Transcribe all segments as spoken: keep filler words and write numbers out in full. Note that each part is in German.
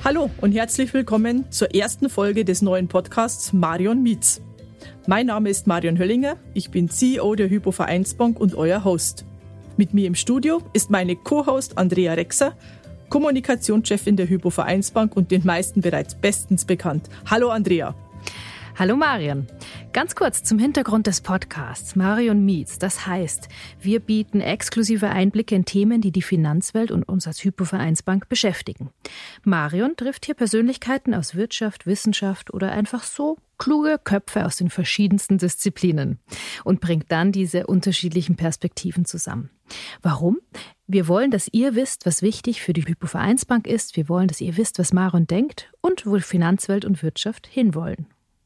Hallo und herzlich willkommen zur ersten Folge des neuen Podcasts Marion Meets. Mein Name ist Marion Höllinger, ich bin C E O der Hypo Vereinsbank und euer Host. Mit mir im Studio ist meine Co-Host Andrea Rexer, Kommunikationschefin der Hypo Vereinsbank und den meisten bereits bestens bekannt. Hallo Andrea. Hallo Marion. Ganz kurz zum Hintergrund des Podcasts Marion Meets. Das heißt, wir bieten exklusive Einblicke in Themen, die die Finanzwelt und uns als Hypo Vereinsbank beschäftigen. Marion trifft hier Persönlichkeiten aus Wirtschaft, Wissenschaft oder einfach so kluge Köpfe aus den verschiedensten Disziplinen und bringt dann diese unterschiedlichen Perspektiven zusammen. Warum? Wir wollen, dass ihr wisst, was wichtig für die Hypo Vereinsbank ist. Wir wollen, dass ihr wisst, was Marion denkt und wo Finanzwelt und Wirtschaft hinwollen.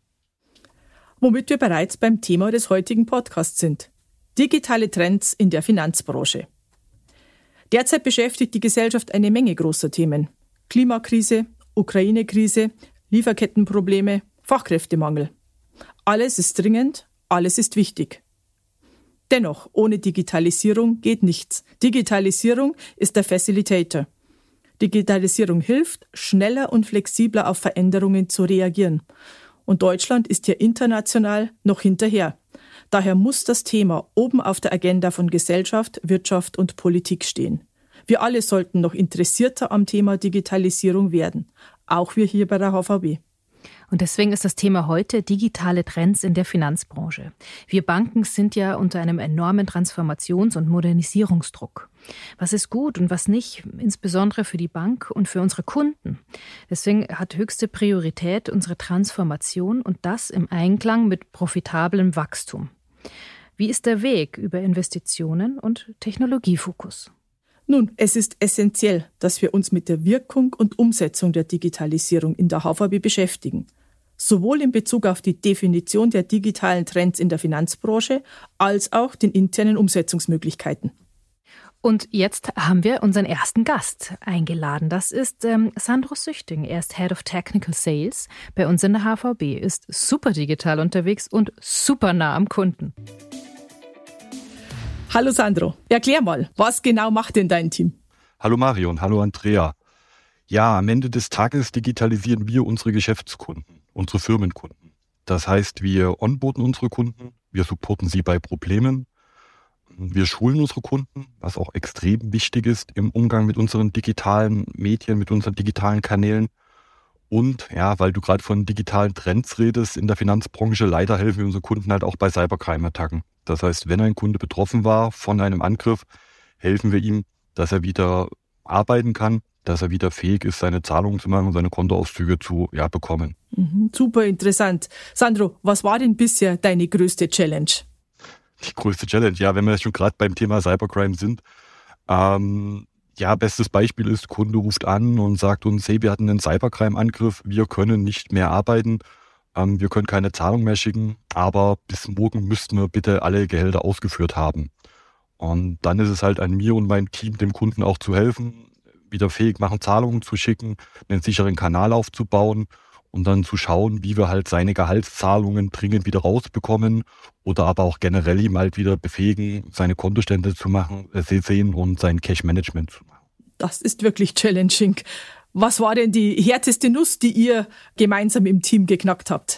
Womit wir bereits beim Thema des heutigen Podcasts sind. Digitale Trends in der Finanzbranche. Derzeit beschäftigt die Gesellschaft eine Menge großer Themen. Klimakrise, Ukraine-Krise, Lieferkettenprobleme, Fachkräftemangel. Alles ist dringend, alles ist wichtig. Dennoch, ohne Digitalisierung geht nichts. Digitalisierung ist der Facilitator. Digitalisierung hilft, schneller und flexibler auf Veränderungen zu reagieren. Und Deutschland ist hier international noch hinterher. Daher muss das Thema oben auf der Agenda von Gesellschaft, Wirtschaft und Politik stehen. Wir alle sollten noch interessierter am Thema Digitalisierung werden. Auch wir hier bei der H V B. Und deswegen ist das Thema heute digitale Trends in der Finanzbranche. Wir Banken sind ja unter einem enormen Transformations- und Modernisierungsdruck. Was ist gut und was nicht, insbesondere für die Bank und für unsere Kunden. Deswegen hat höchste Priorität unsere Transformation und das im Einklang mit profitablem Wachstum. Wie ist der Weg über Investitionen und Technologiefokus? Nun, es ist essentiell, dass wir uns mit der Wirkung und Umsetzung der Digitalisierung in der H V B beschäftigen. Sowohl in Bezug auf die Definition der digitalen Trends in der Finanzbranche als auch den internen Umsetzungsmöglichkeiten. Und jetzt haben wir unseren ersten Gast eingeladen. Das ist ähm, Sandro Süchting. Er ist Head of Technical Sales bei uns in der H V B, ist super digital unterwegs und super nah am Kunden. Hallo Sandro, erklär mal, was genau macht denn dein Team? Hallo Marion, hallo Andrea. Ja, am Ende des Tages digitalisieren wir unsere Geschäftskunden, unsere Firmenkunden. Das heißt, wir onboarden unsere Kunden, wir supporten sie bei Problemen, wir schulen unsere Kunden, was auch extrem wichtig ist im Umgang mit unseren digitalen Medien, mit unseren digitalen Kanälen. Und ja, weil du gerade von digitalen Trends redest in der Finanzbranche, leider helfen wir unseren Kunden halt auch bei Cybercrime-Attacken. Das heißt, wenn ein Kunde betroffen war von einem Angriff, helfen wir ihm, dass er wieder arbeiten kann, dass er wieder fähig ist, seine Zahlungen zu machen und seine Kontoauszüge zu ja, bekommen. Mhm, super interessant. Sandro, was war denn bisher deine größte Challenge? Die größte Challenge, ja, wenn wir schon gerade beim Thema Cybercrime sind. Ähm, ja, bestes Beispiel ist, Kunde ruft an und sagt uns, hey, wir hatten einen Cybercrime-Angriff, wir können nicht mehr arbeiten. Wir können keine Zahlung mehr schicken, aber bis morgen müssten wir bitte alle Gehälter ausgeführt haben. Und dann ist es halt an mir und meinem Team, dem Kunden auch zu helfen, wieder fähig machen, Zahlungen zu schicken, einen sicheren Kanal aufzubauen und dann zu schauen, wie wir halt seine Gehaltszahlungen dringend wieder rausbekommen oder aber auch generell ihm halt wieder befähigen, seine Kontostände zu machen, äh, sehen und sein Cash-Management zu machen. Das ist wirklich challenging. Was war denn die härteste Nuss, die ihr gemeinsam im Team geknackt habt?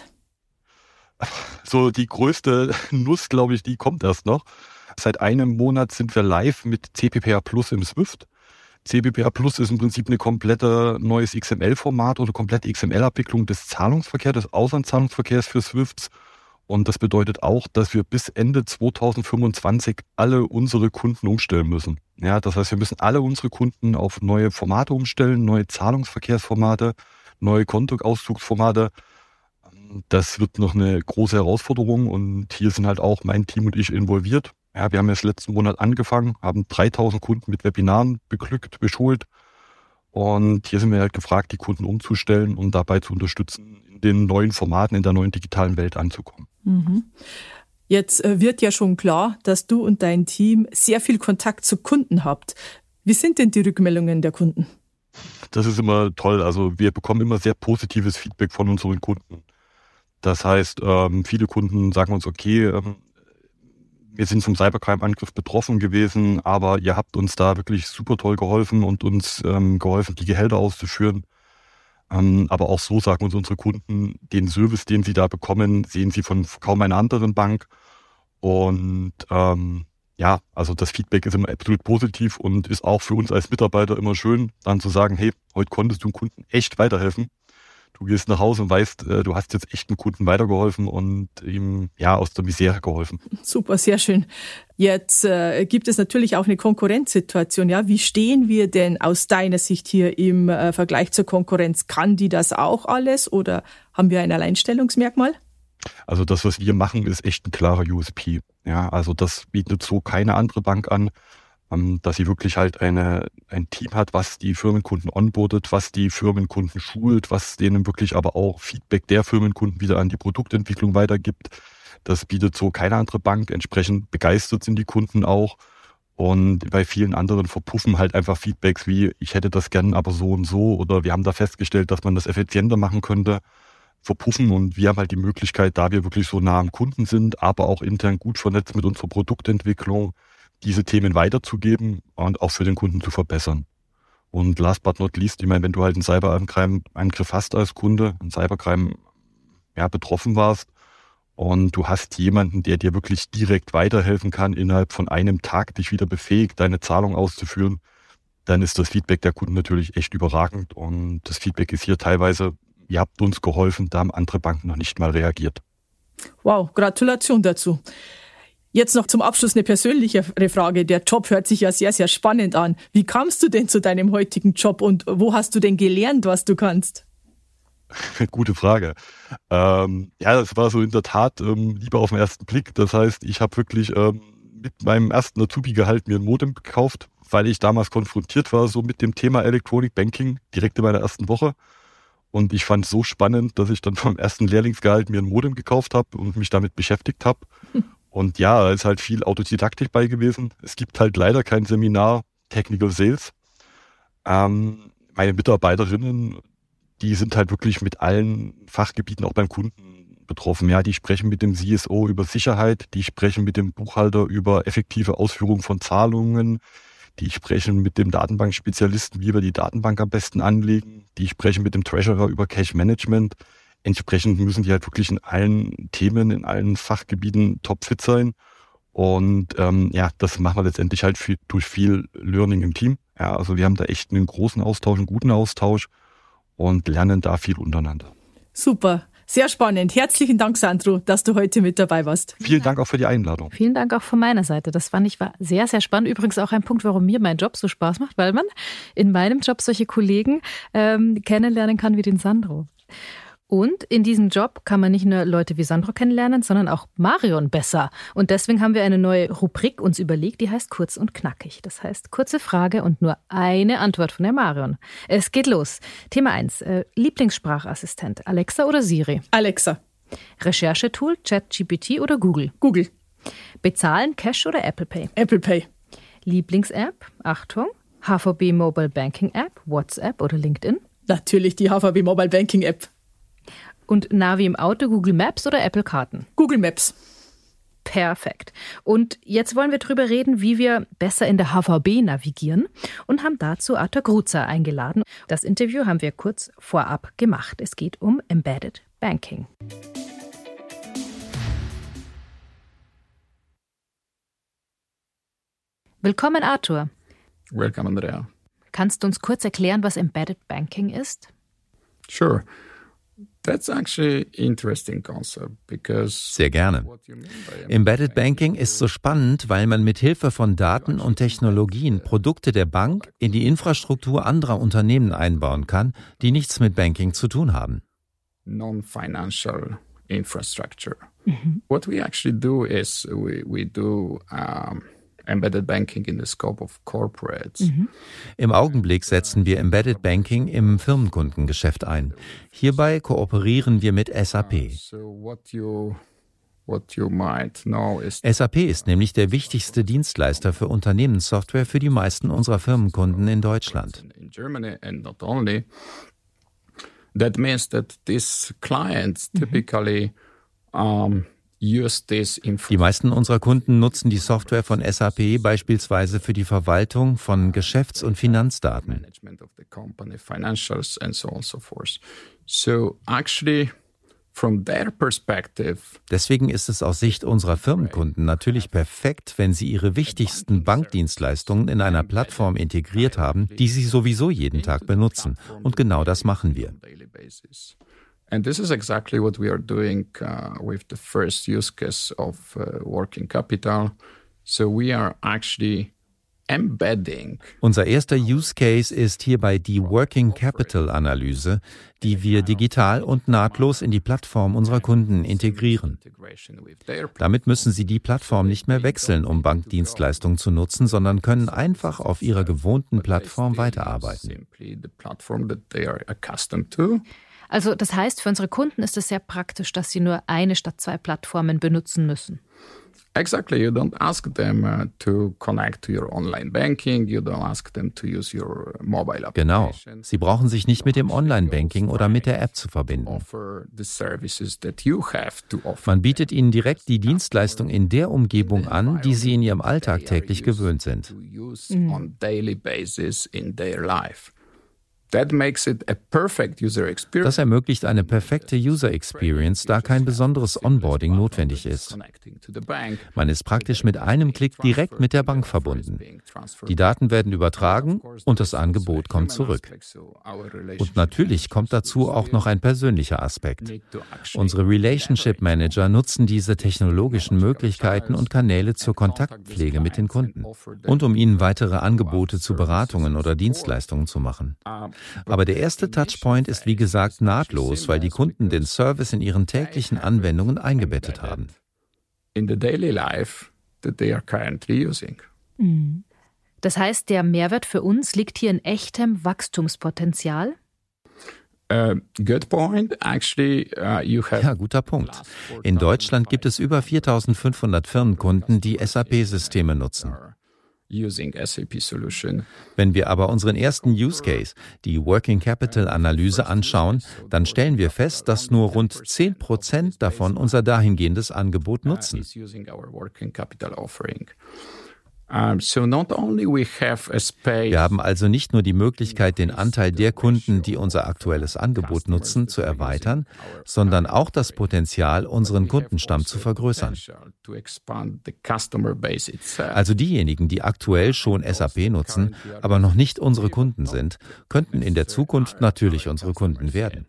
So die größte Nuss, glaube ich, die kommt erst noch. Seit einem Monat sind wir live mit C P P A Plus im Swift. C P P A Plus ist im Prinzip eine komplette neues X M L-Format oder komplette X M L-Abwicklung des Zahlungsverkehrs, des Auslandszahlungsverkehrs für Swifts. Und das bedeutet auch, dass wir bis Ende zweitausendfünfundzwanzig alle unsere Kunden umstellen müssen. Ja, das heißt, wir müssen alle unsere Kunden auf neue Formate umstellen, neue Zahlungsverkehrsformate, neue Kontoauszugsformate. Das wird noch eine große Herausforderung und hier sind halt auch mein Team und ich involviert. Ja, wir haben jetzt letzten Monat angefangen, haben dreitausend Kunden mit Webinaren beglückt, beschult. Und hier sind wir halt gefragt, die Kunden umzustellen und dabei zu unterstützen, in den neuen Formaten, in der neuen digitalen Welt anzukommen. Mhm. Jetzt wird ja schon klar, dass du und dein Team sehr viel Kontakt zu Kunden habt. Wie sind denn die Rückmeldungen der Kunden? Das ist immer toll. Also wir bekommen immer sehr positives Feedback von unseren Kunden. Das heißt, ähm, viele Kunden sagen uns, okay, ähm, wir sind vom Cybercrime-Angriff betroffen gewesen, aber ihr habt uns da wirklich super toll geholfen und uns ähm, geholfen, die Gehälter auszuführen. Ähm, aber auch so sagen uns unsere Kunden, den Service, den sie da bekommen, sehen sie von kaum einer anderen Bank. Und ähm, ja, also das Feedback ist immer absolut positiv und ist auch für uns als Mitarbeiter immer schön, dann zu sagen, hey, heute konntest du dem Kunden echt weiterhelfen. Du gehst nach Hause und weißt, du hast jetzt echt einem Kunden weitergeholfen und ihm ja aus der Misere geholfen. Super, sehr schön. Jetzt äh, gibt es natürlich auch eine Konkurrenzsituation. Ja, wie stehen wir denn aus deiner Sicht hier im äh, Vergleich zur Konkurrenz? Kann die das auch alles oder haben wir ein Alleinstellungsmerkmal? Also das, was wir machen, ist echt ein klarer U S P. Ja, also das bietet so keine andere Bank an, dass sie wirklich halt eine ein Team hat, was die Firmenkunden onboardet, was die Firmenkunden schult, was denen wirklich aber auch Feedback der Firmenkunden wieder an die Produktentwicklung weitergibt. Das bietet so keine andere Bank. Entsprechend begeistert sind die Kunden auch. Und bei vielen anderen verpuffen halt einfach Feedbacks wie, ich hätte das gern aber so und so, oder wir haben da festgestellt, dass man das effizienter machen könnte, verpuffen. Und wir haben halt die Möglichkeit, da wir wirklich so nah am Kunden sind, aber auch intern gut vernetzt mit unserer Produktentwicklung, diese Themen weiterzugeben und auch für den Kunden zu verbessern. Und last but not least, ich meine, wenn du halt einen Cyberangriff hast als Kunde, einen Cybercrime ja, betroffen warst und du hast jemanden, der dir wirklich direkt weiterhelfen kann, innerhalb von einem Tag dich wieder befähigt, deine Zahlung auszuführen, dann ist das Feedback der Kunden natürlich echt überragend. Und das Feedback ist hier teilweise, ihr habt uns geholfen, da haben andere Banken noch nicht mal reagiert. Wow, Gratulation dazu. Jetzt noch zum Abschluss eine persönlichere Frage. Der Job hört sich ja sehr, sehr spannend an. Wie kamst du denn zu deinem heutigen Job und wo hast du denn gelernt, was du kannst? Gute Frage. Ähm, ja, das war so in der Tat ähm, lieber auf den ersten Blick. Das heißt, ich habe wirklich ähm, mit meinem ersten Azubi-Gehalt mir ein Modem gekauft, weil ich damals konfrontiert war so mit dem Thema Electronic Banking direkt in meiner ersten Woche. Und ich fand es so spannend, dass ich dann vom ersten Lehrlingsgehalt mir ein Modem gekauft habe und mich damit beschäftigt habe. Hm. Und ja, da ist halt viel Autodidaktik bei gewesen. Es gibt halt leider kein Seminar Technical Sales. Ähm, meine Mitarbeiterinnen, die sind halt wirklich mit allen Fachgebieten auch beim Kunden betroffen. Ja, die sprechen mit dem C S O über Sicherheit, die sprechen mit dem Buchhalter über effektive Ausführung von Zahlungen, die sprechen mit dem Datenbankspezialisten, wie wir die Datenbank am besten anlegen, die sprechen mit dem Treasurer über Cash Management. Entsprechend müssen die halt wirklich in allen Themen, in allen Fachgebieten topfit sein. Und ähm, ja, das machen wir letztendlich halt viel, durch viel Learning im Team. Ja, also wir haben da echt einen großen Austausch, einen guten Austausch und lernen da viel untereinander. Super, sehr spannend. Herzlichen Dank, Sandro, dass du heute mit dabei warst. Vielen Dank auch für die Einladung. Vielen Dank auch von meiner Seite. Das fand ich war sehr, sehr spannend. Übrigens auch ein Punkt, warum mir mein Job so Spaß macht, weil man in meinem Job solche Kollegen ähm, kennenlernen kann wie den Sandro. Und in diesem Job kann man nicht nur Leute wie Sandro kennenlernen, sondern auch Marion besser. Und deswegen haben wir eine neue Rubrik uns überlegt, die heißt Kurz und Knackig. Das heißt, kurze Frage und nur eine Antwort von der Marion. Es geht los. Thema eins. Äh, Lieblingssprachassistent, Alexa oder Siri? Alexa. Recherchetool, ChatGPT oder Google? Google. Bezahlen, Cash oder Apple Pay? Apple Pay. Lieblings-App, Achtung, H V B Mobile Banking App, WhatsApp oder LinkedIn? Natürlich die H V B Mobile Banking App. Und Navi im Auto, Google Maps oder Apple Karten? Google Maps. Perfekt. Und jetzt wollen wir darüber reden, wie wir besser in der H V B navigieren und haben dazu Arthur Gruza eingeladen. Das Interview haben wir kurz vorab gemacht. Es geht um Embedded Banking. Willkommen, Arthur. Welcome, Andrea. Kannst du uns kurz erklären, was Embedded Banking ist? Sure. That's actually interesting concept because Sehr gerne. Embedded Banking ist so spannend, weil man mit Hilfe von Daten und Technologien Produkte der Bank in die Infrastruktur anderer Unternehmen einbauen kann, die nichts mit Banking zu tun haben. Non-financial infrastructure. Mm-hmm. What we actually do is we, we do um, Embedded Banking in the scope of corporates. Mhm. Im Augenblick setzen wir Embedded Banking im Firmenkundengeschäft ein. Hierbei kooperieren wir mit S A P. S A P ist nämlich der wichtigste Dienstleister für Unternehmenssoftware für die meisten unserer Firmenkunden in Deutschland. That means that these clients typically um, Die meisten unserer Kunden nutzen die Software von S A P beispielsweise für die Verwaltung von Geschäfts- und Finanzdaten. Deswegen ist es aus Sicht unserer Firmenkunden natürlich perfekt, wenn sie ihre wichtigsten Bankdienstleistungen in einer Plattform integriert haben, die sie sowieso jeden Tag benutzen. Und genau das machen wir. And this is exactly what we are doing uh, with the first use case of uh, working capital. So we are actually embedding. Unser erster Use Case ist hierbei die Working Capital Analyse, die wir digital und nahtlos in die Plattform unserer Kunden integrieren. Damit müssen sie die Plattform nicht mehr wechseln, um Bankdienstleistungen zu nutzen, sondern können einfach auf ihrer gewohnten Plattform weiterarbeiten. Also das heißt, für unsere Kunden ist es sehr praktisch, dass sie nur eine statt zwei Plattformen benutzen müssen. Exactly. You don't ask them uh, to connect to your online banking. You don't ask them to use your mobile application. Genau. Sie brauchen sich nicht mit dem Online-Banking oder mit der App zu verbinden. Man bietet ihnen direkt die Dienstleistung in der Umgebung an, die sie in ihrem Alltag täglich gewöhnt sind. Mhm. Das ermöglicht eine perfekte User Experience, da kein besonderes Onboarding notwendig ist. Man ist praktisch mit einem Klick direkt mit der Bank verbunden. Die Daten werden übertragen und das Angebot kommt zurück. Und natürlich kommt dazu auch noch ein persönlicher Aspekt. Unsere Relationship Manager nutzen diese technologischen Möglichkeiten und Kanäle zur Kontaktpflege mit den Kunden und um ihnen weitere Angebote zu Beratungen oder Dienstleistungen zu machen. Aber der erste Touchpoint ist wie gesagt nahtlos, weil die Kunden den Service in ihren täglichen Anwendungen eingebettet haben. Das heißt, der Mehrwert für uns liegt hier in echtem Wachstumspotenzial? Uh, good point. Actually, uh, you have ja, guter Punkt. In Deutschland gibt es über viertausendfünfhundert Firmenkunden, die S A P-Systeme nutzen. Wenn wir aber unseren ersten Use Case, die Working Capital Analyse, anschauen, dann stellen wir fest, dass nur rund zehn Prozent davon unser dahingehendes Angebot nutzen. Wir haben also nicht nur die Möglichkeit, den Anteil der Kunden, die unser aktuelles Angebot nutzen, zu erweitern, sondern auch das Potenzial, unseren Kundenstamm zu vergrößern. Also diejenigen, die aktuell schon S A P nutzen, aber noch nicht unsere Kunden sind, könnten in der Zukunft natürlich unsere Kunden werden.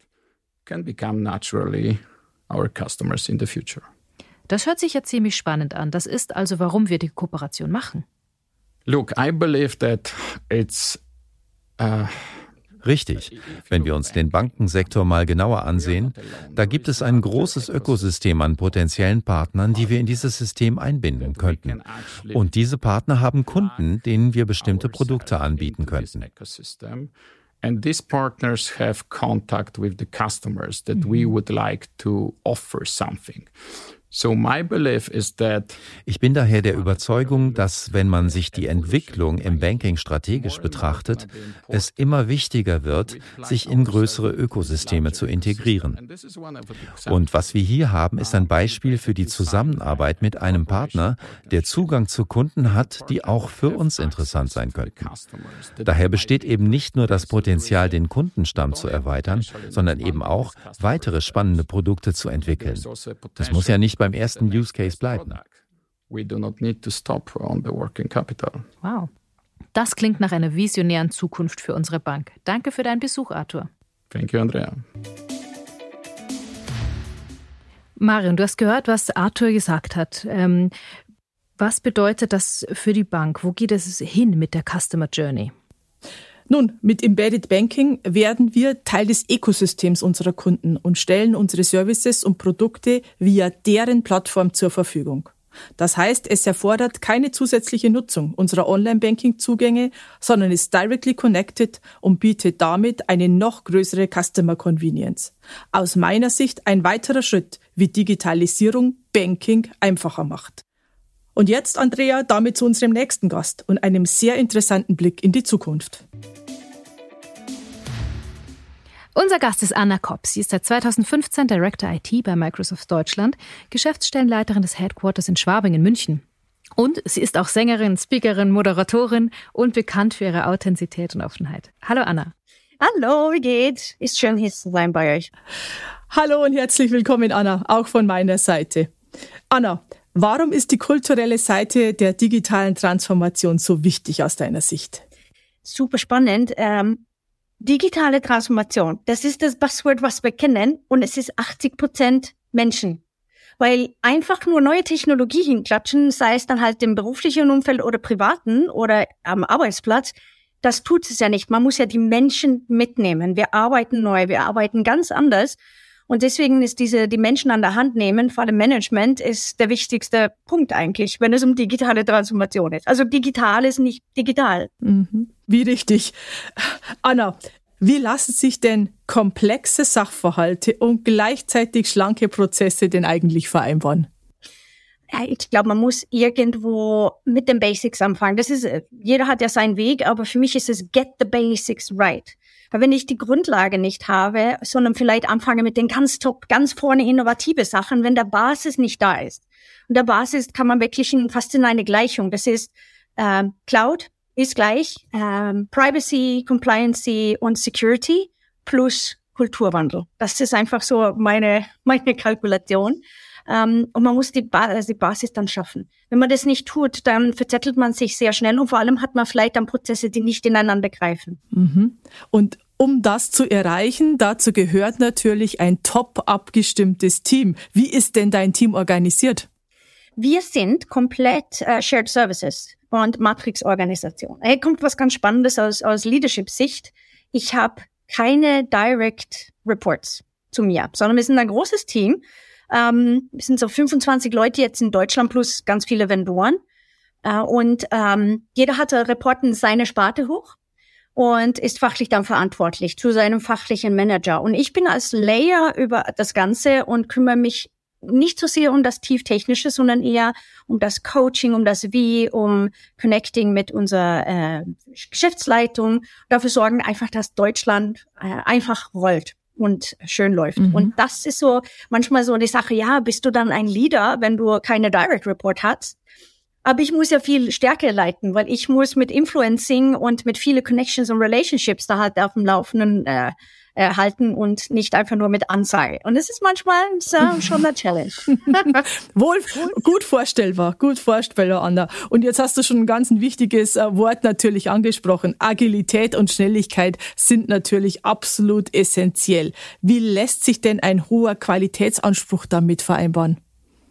Das hört sich ja ziemlich spannend an. Das ist also, warum wir die Kooperation machen. Look, I believe that it's uh Richtig. Wenn wir uns den Bankensektor mal genauer ansehen, da gibt es ein großes Ökosystem an potenziellen Partnern, die wir in dieses System einbinden könnten. Und diese Partner haben Kunden, denen wir bestimmte Produkte anbieten könnten. And these partners have contact with the customers that we would like to offer something. So my belief is that ich bin daher der Überzeugung, dass, wenn man sich die Entwicklung im Banking strategisch betrachtet, es immer wichtiger wird, sich in größere Ökosysteme zu integrieren. Und was wir hier haben, ist ein Beispiel für die Zusammenarbeit mit einem Partner, der Zugang zu Kunden hat, die auch für uns interessant sein könnten. Daher besteht eben nicht nur das Potenzial, den Kundenstamm zu erweitern, sondern eben auch, weitere spannende Produkte zu entwickeln. Das muss ja nicht beim ersten Use Case bleiben. Wow. Das klingt nach einer visionären Zukunft für unsere Bank. Danke für deinen Besuch, Arthur. Thank you, Andrea. Marion, du hast gehört, was Arthur gesagt hat. Ähm, was bedeutet das für die Bank? Wo geht es hin mit der Customer Journey? Nun, mit Embedded Banking werden wir Teil des Ökosystems unserer Kunden und stellen unsere Services und Produkte via deren Plattform zur Verfügung. Das heißt, es erfordert keine zusätzliche Nutzung unserer Online-Banking-Zugänge, sondern ist directly connected und bietet damit eine noch größere Customer Convenience. Aus meiner Sicht ein weiterer Schritt, wie Digitalisierung Banking einfacher macht. Und jetzt, Andrea, damit zu unserem nächsten Gast und einem sehr interessanten Blick in die Zukunft. Unser Gast ist Anna Kopp. Sie ist seit zweitausendfünfzehn Director I T bei Microsoft Deutschland, Geschäftsstellenleiterin des Headquarters in Schwabing in München. Und sie ist auch Sängerin, Speakerin, Moderatorin und bekannt für ihre Authentizität und Offenheit. Hallo Anna. Hallo, wie geht's? Ist schön, hier zu sein bei euch. Hallo und herzlich willkommen, Anna, auch von meiner Seite. Anna, warum ist die kulturelle Seite der digitalen Transformation so wichtig aus deiner Sicht? Super spannend. Ähm, digitale Transformation, das ist das Buzzword, was wir kennen, und es ist achtzig Prozent Menschen. Weil einfach nur neue Technologie hinklatschen, sei es dann halt im beruflichen Umfeld oder privaten oder am Arbeitsplatz, das tut es ja nicht. Man muss ja die Menschen mitnehmen. Wir arbeiten neu, wir arbeiten ganz anders. Und deswegen ist diese, die Menschen an der Hand nehmen, vor allem Management, ist der wichtigste Punkt eigentlich, wenn es um digitale Transformation ist. Also digital ist nicht digital. Mhm. Wie richtig. Anna, wie lassen sich denn komplexe Sachverhalte und gleichzeitig schlanke Prozesse denn eigentlich vereinbaren? Ich glaube, man muss irgendwo mit den Basics anfangen. Das ist, jeder hat ja seinen Weg, aber für mich ist es get the basics right. Weil wenn ich die Grundlage nicht habe, sondern vielleicht anfange mit den ganz top, ganz vorne innovative Sachen, wenn der Basis nicht da ist. Und der Basis kann man wirklich in, fast in eine Gleichung. Das ist ähm, Cloud ist gleich ähm, Privacy, Compliancy und Security plus Kulturwandel. Das ist einfach so meine meine Kalkulation. Um, und man muss die, ba- also die Basis dann schaffen. Wenn man das nicht tut, dann verzettelt man sich sehr schnell und vor allem hat man vielleicht dann Prozesse, die nicht ineinander greifen. Mhm. Und um das zu erreichen, dazu gehört natürlich ein top abgestimmtes Team. Wie ist denn dein Team organisiert? Wir sind komplett uh, Shared Services und Matrix-Organisation. Hier kommt was ganz Spannendes aus, aus Leadership-Sicht. Ich habe keine Direct Reports zu mir, sondern wir sind ein großes Team. Ähm, wir sind so fünfundzwanzig Leute jetzt in Deutschland plus ganz viele Vendoren. Äh, und ähm, jeder hat Reporten seine Sparte hoch und ist fachlich dann verantwortlich zu seinem fachlichen Manager. Und ich bin als Layer über das Ganze und kümmere mich nicht so sehr um das Tieftechnische, sondern eher um das Coaching, um das Wie, um Connecting mit unserer äh, Geschäftsleitung. Dafür sorgen einfach, dass Deutschland äh, einfach rollt und schön läuft. Mhm. Und das ist so manchmal so die Sache, ja, bist du dann ein Leader, wenn du keine Direct Report hast? Aber ich muss ja viel stärker leiten, weil ich muss mit Influencing und mit viele Connections und Relationships da halt auf dem Laufenden äh, äh, halten und nicht einfach nur mit Ansage. Und es ist manchmal so, schon eine Challenge. Wohl, gut vorstellbar, gut vorstellbar, Anna. Und jetzt hast du schon ein ganz ein wichtiges äh, Wort natürlich angesprochen. Agilität und Schnelligkeit sind natürlich absolut essentiell. Wie lässt sich denn ein hoher Qualitätsanspruch damit vereinbaren?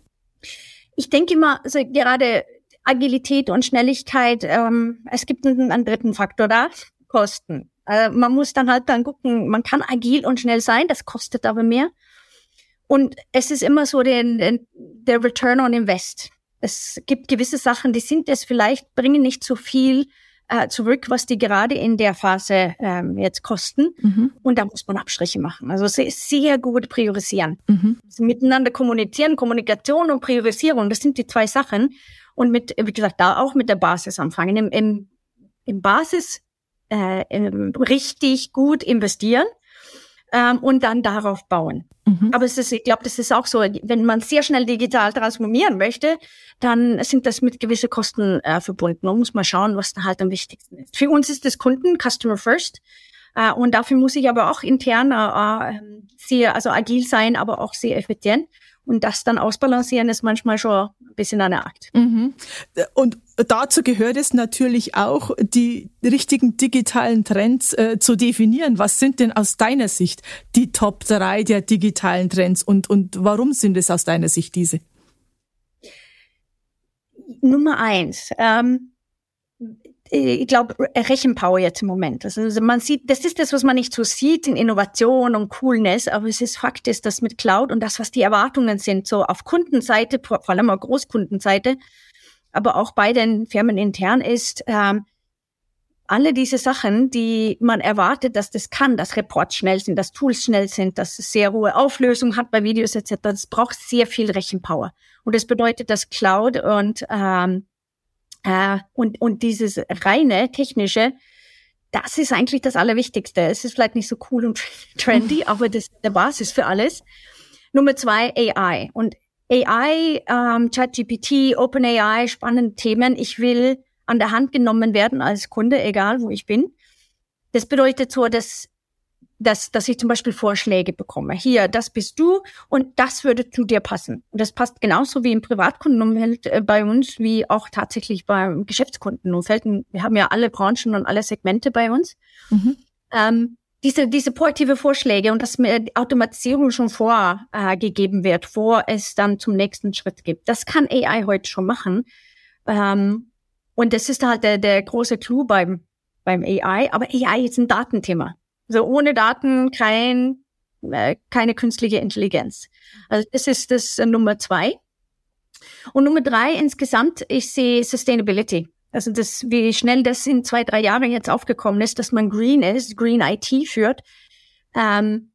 Ich denke immer, also gerade Agilität und Schnelligkeit, ähm, es gibt einen, einen dritten Faktor da, Kosten. Äh, man muss dann halt dann gucken, man kann agil und schnell sein, das kostet aber mehr. Und es ist immer so den, den, der Return on Invest. Es gibt gewisse Sachen, die sind es vielleicht, bringen nicht so viel äh, zurück, was die gerade in der Phase ähm, jetzt kosten. Mhm. Und da muss man Abstriche machen. Also sehr, sehr gut priorisieren. Mhm. Also miteinander kommunizieren, Kommunikation und Priorisierung, das sind die zwei Sachen. Und mit, wie gesagt, da auch mit der Basis anfangen. Im, im, im Basis äh, im, richtig gut investieren ähm, und dann darauf bauen. Mhm. Aber es ist, ich glaube, das ist auch so, wenn man sehr schnell digital transformieren möchte, dann sind das mit gewissen Kosten äh, verbunden. Man muss mal schauen, was da halt am wichtigsten ist. Für uns ist das Kunden, Customer First. Uh, und dafür muss ich aber auch intern uh, sehr, also agil sein, aber auch sehr effizient. Und das dann ausbalancieren ist manchmal schon ein bisschen eine Akt. Mhm. Und dazu gehört es natürlich auch, die richtigen digitalen Trends äh, zu definieren. Was sind denn aus deiner Sicht die Top drei der digitalen Trends und, und warum sind es aus deiner Sicht diese? Nummer eins, ähm, ich glaube, Rechenpower jetzt im Moment. Also man sieht, das ist das, was man nicht so sieht in Innovation und Coolness, aber es ist Fakt ist, dass mit Cloud und das, was die Erwartungen sind, so auf Kundenseite, vor allem auf Großkundenseite, aber auch bei den Firmen intern ist, ähm, alle diese Sachen, die man erwartet, dass das kann, dass Reports schnell sind, dass Tools schnell sind, dass es sehr hohe Auflösung hat bei Videos et cetera. Das braucht sehr viel Rechenpower. Und das bedeutet, dass Cloud und ähm, äh, und und dieses reine technische das ist eigentlich das Allerwichtigste. Es ist vielleicht nicht so cool und trendy, aber das ist der Basis für alles. Nummer zwei, A I. Und A I, ähm, ChatGPT, OpenAI, spannende Themen. Ich will an der Hand genommen werden als Kunde, egal wo ich bin. Das bedeutet so, dass, dass, dass ich zum Beispiel Vorschläge bekomme. Hier, das bist du und das würde zu dir passen. Und das passt genauso wie im Privatkundenumfeld äh, bei uns, wie auch tatsächlich beim Geschäftskundenumfeld. Wir haben ja alle Branchen und alle Segmente bei uns. Mhm. Ähm, diese, diese proaktive Vorschläge und dass mir Automatisierung schon vorgegeben äh, wird, vor es dann zum nächsten Schritt gibt. Das kann A I heute schon machen. Ähm, Und das ist halt der, der große Clou beim, beim A I. Aber A I ist ein Datenthema. Also ohne Daten kein, äh, keine künstliche Intelligenz. Also das ist das äh, Nummer zwei. Und Nummer drei insgesamt, ich sehe Sustainability. Also das, wie schnell das in zwei, drei Jahren jetzt aufgekommen ist, dass man Green ist, Green I T führt. Ähm,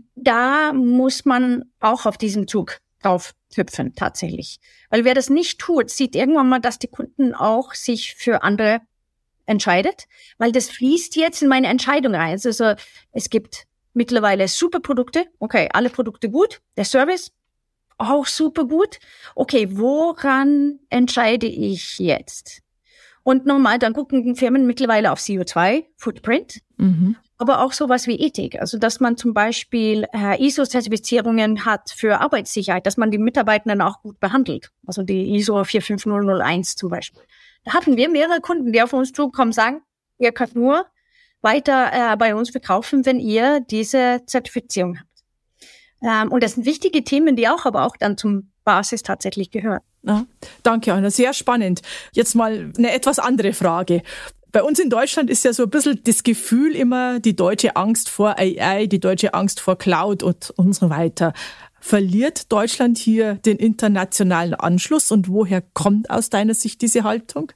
da muss man auch auf diesen Zug drauf hüpfen, tatsächlich. Weil wer das nicht tut, sieht irgendwann mal, dass die Kunden auch sich für andere entscheidet, weil das fließt jetzt in meine Entscheidung rein. Also es gibt mittlerweile super Produkte, okay, alle Produkte gut, der Service auch super gut. Okay, woran entscheide ich jetzt? Und normal, dann gucken Firmen mittlerweile auf C O zwei Footprint, mhm. aber auch sowas wie Ethik. Also, dass man zum Beispiel äh, I S O-Zertifizierungen hat für Arbeitssicherheit, dass man die Mitarbeitenden auch gut behandelt. Also die I S O vier fünf null null eins zum Beispiel. Da hatten wir mehrere Kunden, die auf uns zukommen, sagen, ihr könnt nur weiter äh, bei uns verkaufen, wenn ihr diese Zertifizierung habt. Ähm, und das sind wichtige Themen, die auch aber auch dann zum Basis tatsächlich gehören. Ja, danke, Anna. Sehr spannend. Jetzt mal eine etwas andere Frage. Bei uns in Deutschland ist ja so ein bisschen das Gefühl immer, die deutsche Angst vor A I, die deutsche Angst vor Cloud und, und so weiter. Verliert Deutschland hier den internationalen Anschluss und woher kommt aus deiner Sicht diese Haltung?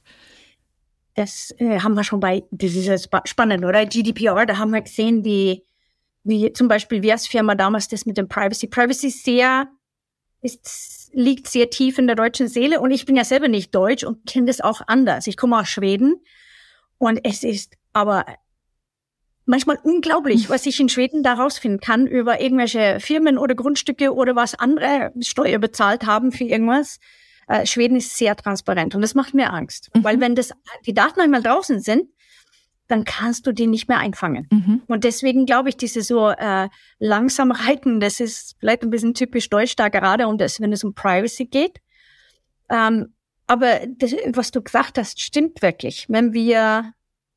Das äh, haben wir schon bei, das ist ja spannend, oder? G D P R, da haben wir gesehen, wie, wie zum Beispiel wir als Firma damals das mit dem Privacy. Privacy ist sehr, ist, liegt sehr tief in der deutschen Seele und ich bin ja selber nicht deutsch und kenne das auch anders. Ich komme aus Schweden und es ist aber manchmal unglaublich, was ich in Schweden da rausfinden kann über irgendwelche Firmen oder Grundstücke oder was andere Steuer bezahlt haben für irgendwas. Äh, Schweden ist sehr transparent und das macht mir Angst. Mhm. Weil wenn das die Daten einmal draußen sind, dann kannst du die nicht mehr einfangen. Mhm. Und deswegen glaube ich, diese so äh, langsam reiten, das ist vielleicht ein bisschen typisch deutsch da gerade, um das, wenn es um Privacy geht. Ähm, aber das, was du gesagt hast, stimmt wirklich. Wenn wir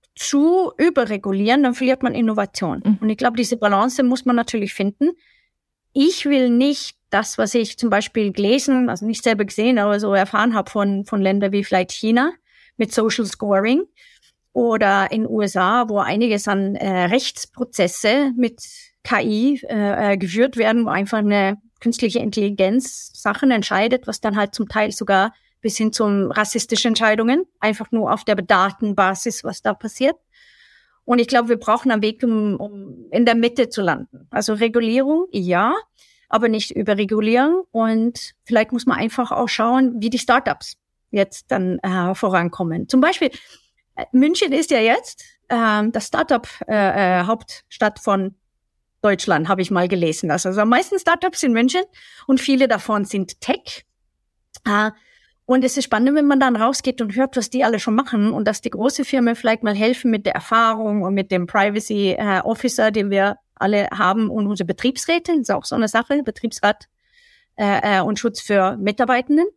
zu überregulieren, dann verliert man Innovation. Mhm. Und ich glaube, diese Balance muss man natürlich finden. Ich will nicht das, was ich zum Beispiel gelesen, also nicht selber gesehen, aber so erfahren habe von, von Ländern wie vielleicht China mit Social Scoring oder in den U S A, wo einiges an äh, Rechtsprozesse mit K I äh, geführt werden, wo einfach eine künstliche Intelligenz Sachen entscheidet, was dann halt zum Teil sogar bis hin zum rassistischen Entscheidungen, einfach nur auf der Datenbasis, was da passiert. Und ich glaube, wir brauchen einen Weg, um, um in der Mitte zu landen. Also Regulierung, ja, aber nicht überregulieren. Und vielleicht muss man einfach auch schauen, wie die Startups jetzt dann äh, vorankommen. Zum Beispiel, München ist ja jetzt äh, das Startup-Hauptstadt äh, von Deutschland, habe ich mal gelesen. Also, also am meisten Startups in München und viele davon sind Tech. Äh, Und es ist spannend, wenn man dann rausgeht und hört, was die alle schon machen und dass die große Firmen vielleicht mal helfen mit der Erfahrung und mit dem Privacy äh, Officer, den wir alle haben und unsere Betriebsräte, das ist auch so eine Sache, Betriebsrat äh, äh, und Schutz für Mitarbeitenden.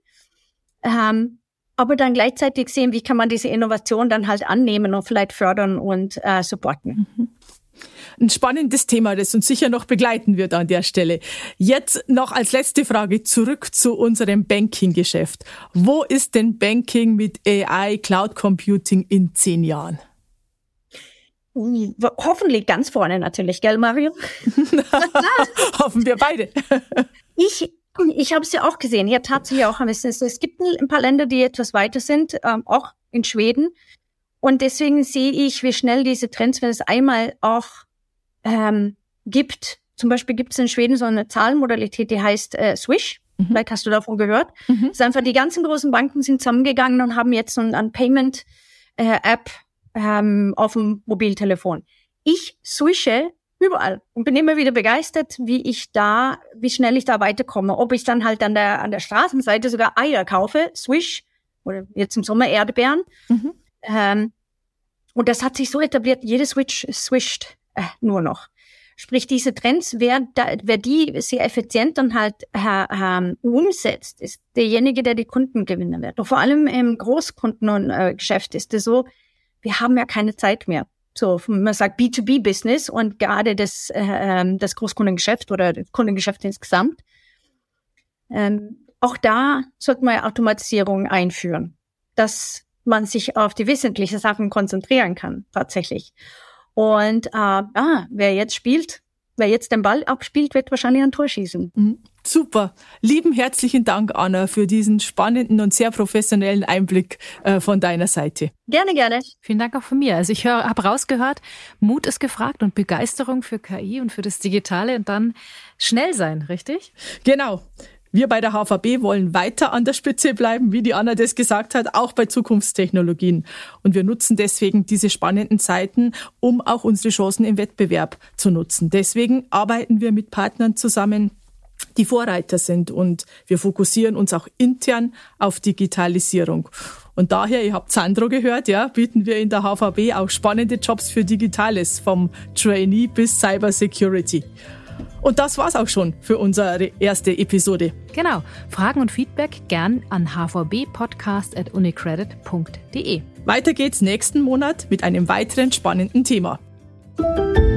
Ähm, aber dann gleichzeitig sehen, wie kann man diese Innovation dann halt annehmen und vielleicht fördern und äh, supporten. Mhm. Ein spannendes Thema, das uns sicher noch begleiten wird an der Stelle. Jetzt noch als letzte Frage zurück zu unserem Banking-Geschäft. Wo ist denn Banking mit A I, Cloud Computing in zehn Jahren? Hoffentlich ganz vorne natürlich, gell, Mario? Hoffen wir beide. ich ich habe es ja auch gesehen. Ja, tatsächlich auch. Es gibt ein paar Länder, die etwas weiter sind, ähm, auch in Schweden. Und deswegen sehe ich, wie schnell diese Trends, wenn es einmal auch ähm, gibt, zum Beispiel gibt es in Schweden so eine Zahlenmodalität, die heißt äh, Swish. Mhm. Vielleicht hast du davon gehört. Mhm. Das ist einfach, die ganzen großen Banken sind zusammengegangen und haben jetzt so ein, ein Payment-App ähm, auf dem Mobiltelefon. Ich swische überall und bin immer wieder begeistert, wie ich da, wie schnell ich da weiterkomme. Ob ich dann halt an der, an der Straßenseite sogar Eier kaufe, Swish, oder jetzt im Sommer Erdbeeren. Mhm. Ähm, und das hat sich so etabliert, jede Switch swischt äh, nur noch. Sprich, diese Trends, wer, da, wer die sehr effizient dann halt äh, äh, umsetzt, ist derjenige, der die Kunden gewinnen wird. Und vor allem im Großkundengeschäft äh, ist es so, wir haben ja keine Zeit mehr. So, man sagt B zwei B Business und gerade das, äh, das Großkundengeschäft oder das Kundengeschäft insgesamt. Ähm, auch da sollte man Automatisierung einführen, dass man sich auf die wesentlichen Sachen konzentrieren kann, tatsächlich. Und äh, ah, wer jetzt spielt, wer jetzt den Ball abspielt, wird wahrscheinlich ein Tor schießen. Mhm. Super. Lieben herzlichen Dank, Anna, für diesen spannenden und sehr professionellen Einblick äh, von deiner Seite. Gerne, gerne. Vielen Dank auch von mir. Also ich habe rausgehört, Mut ist gefragt und Begeisterung für K I und für das Digitale und dann schnell sein, richtig? Genau. Wir bei der H V B wollen weiter an der Spitze bleiben, wie die Anna das gesagt hat, auch bei Zukunftstechnologien. Und wir nutzen deswegen diese spannenden Zeiten, um auch unsere Chancen im Wettbewerb zu nutzen. Deswegen arbeiten wir mit Partnern zusammen, die Vorreiter sind, und wir fokussieren uns auch intern auf Digitalisierung. Und daher, ihr habt Sandro gehört, ja, bieten wir in der H V B auch spannende Jobs für Digitales, vom Trainee bis Cyber Security. Und das war's auch schon für unsere erste Episode. Genau. Fragen und Feedback gern an h v b podcast at unicredit punkt d e. Weiter geht's nächsten Monat mit einem weiteren spannenden Thema.